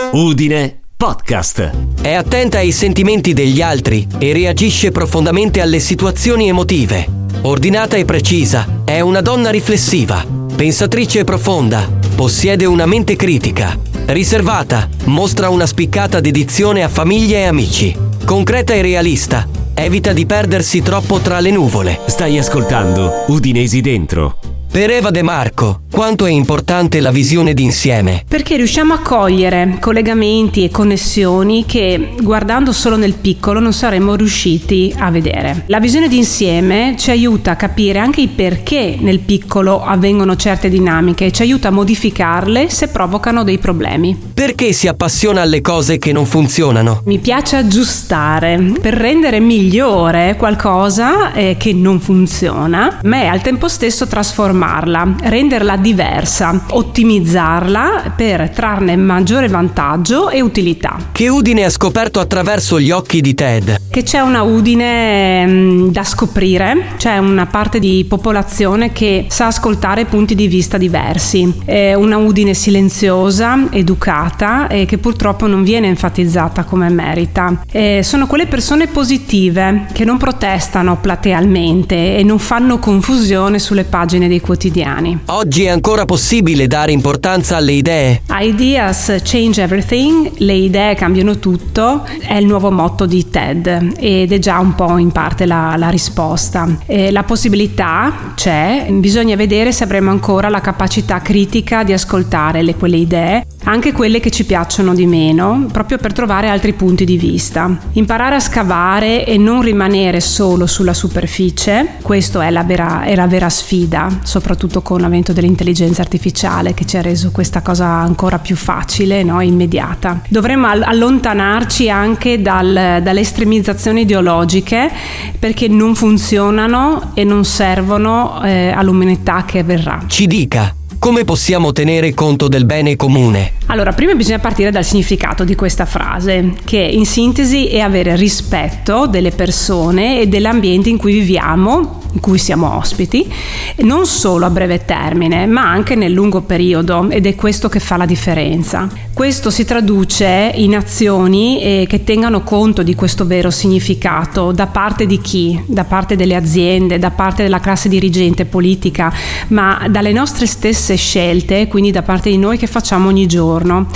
Udine Podcast. È attenta ai sentimenti degli altri e reagisce profondamente alle situazioni emotive. Ordinata e precisa, è una donna riflessiva, pensatrice profonda, possiede una mente critica. Riservata, mostra una spiccata dedizione a famiglia e amici. Concreta e realista, evita di perdersi troppo tra le nuvole. Stai ascoltando Udinesi Dentro. Per Eva De Marco, quanto è importante la visione d'insieme? Perché riusciamo a cogliere collegamenti e connessioni che, guardando solo nel piccolo, non saremmo riusciti a vedere. La visione d'insieme ci aiuta a capire anche i perché nel piccolo avvengono certe dinamiche e ci aiuta a modificarle se provocano dei problemi. Perché si appassiona alle cose che non funzionano? Mi piace aggiustare per rendere migliore qualcosa che non funziona, ma al tempo stesso trasformarla, renderla diversa, ottimizzarla per trarne maggiore vantaggio e utilità. Che Udine ha scoperto attraverso gli occhi di Ted? Che c'è una Udine da scoprire, c'è una parte di popolazione che sa ascoltare punti di vista diversi, è una Udine silenziosa, educata e che purtroppo non viene enfatizzata come merita. Sono quelle persone positive che non protestano platealmente e non fanno confusione sulle pagine dei quotidiani. Oggi è ancora possibile dare importanza alle idee? Ideas change everything, le idee cambiano tutto, è il nuovo motto di TED ed è già un po' in parte la risposta. La possibilità c'è, bisogna vedere se avremo ancora la capacità critica di ascoltare quelle idee, anche quelle che ci piacciono di meno, proprio per trovare altri punti di vista. Imparare a scavare e non rimanere solo sulla superficie, questo è la vera sfida, soprattutto con l'avvento dell'intelligenza artificiale che ci ha reso questa cosa ancora più facile, no? Immediata. Dovremmo allontanarci anche dalle estremizzazioni ideologiche, perché non funzionano e non servono all'umanità che verrà. Ci dica, come possiamo tenere conto del bene comune? Allora, prima bisogna partire dal significato di questa frase, che in sintesi è avere rispetto delle persone e dell'ambiente in cui viviamo, in cui siamo ospiti, non solo a breve termine, ma anche nel lungo periodo, ed è questo che fa la differenza. Questo si traduce in azioni che tengano conto di questo vero significato da parte di chi? Da parte delle aziende, da parte della classe dirigente politica, ma dalle nostre stesse scelte, quindi da parte di noi che facciamo ogni giorno,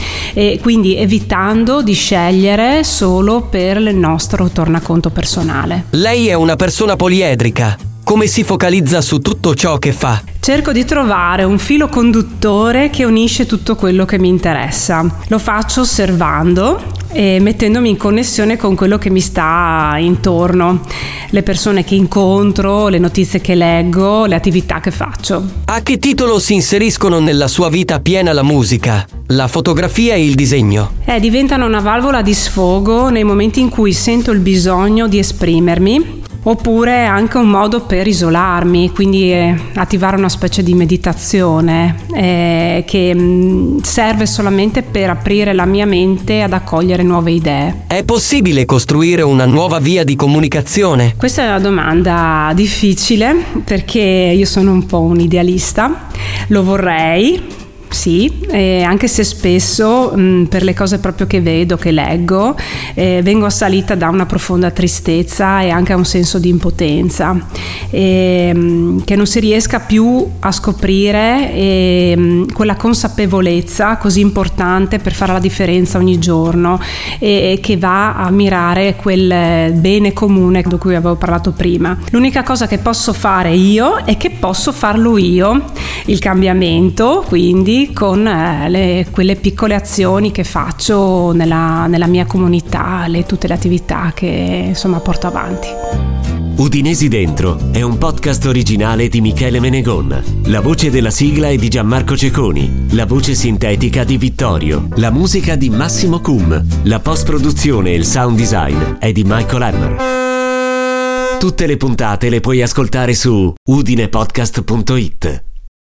e quindi evitando di scegliere solo per il nostro tornaconto personale. Lei è una persona poliedrica. Come si focalizza su tutto ciò che fa? Cerco di trovare un filo conduttore che unisce tutto quello che mi interessa. Lo faccio osservando e mettendomi in connessione con quello che mi sta intorno, le persone che incontro, le notizie che leggo, le attività che faccio. A che titolo si inseriscono nella sua vita piena la musica, la fotografia e il disegno? Diventano una valvola di sfogo nei momenti in cui sento il bisogno di esprimermi, oppure anche un modo per isolarmi, quindi attivare una specie di meditazione che serve solamente per aprire la mia mente ad accogliere nuove idee. È possibile costruire una nuova via di comunicazione? Questa è una domanda difficile, perché io sono un po' un idealista, lo vorrei. Sì, anche se spesso per le cose proprio che vedo, che leggo, vengo assalita da una profonda tristezza e anche a un senso di impotenza, che non si riesca più a scoprire quella consapevolezza così importante per fare la differenza ogni giorno e che va a mirare quel bene comune di cui avevo parlato prima. L'unica cosa che posso fare io è che posso farlo io, il cambiamento, quindi con quelle piccole azioni che faccio nella mia comunità, tutte le attività che insomma porto avanti. Udinesi Dentro è un podcast originale di Michele Menegon. La voce della sigla è di Gianmarco Cecconi, la voce sintetica di Vittorio, la musica di Massimo Cum, la post-produzione e il sound design è di Michael Hammer. Tutte le puntate le puoi ascoltare su udinepodcast.it.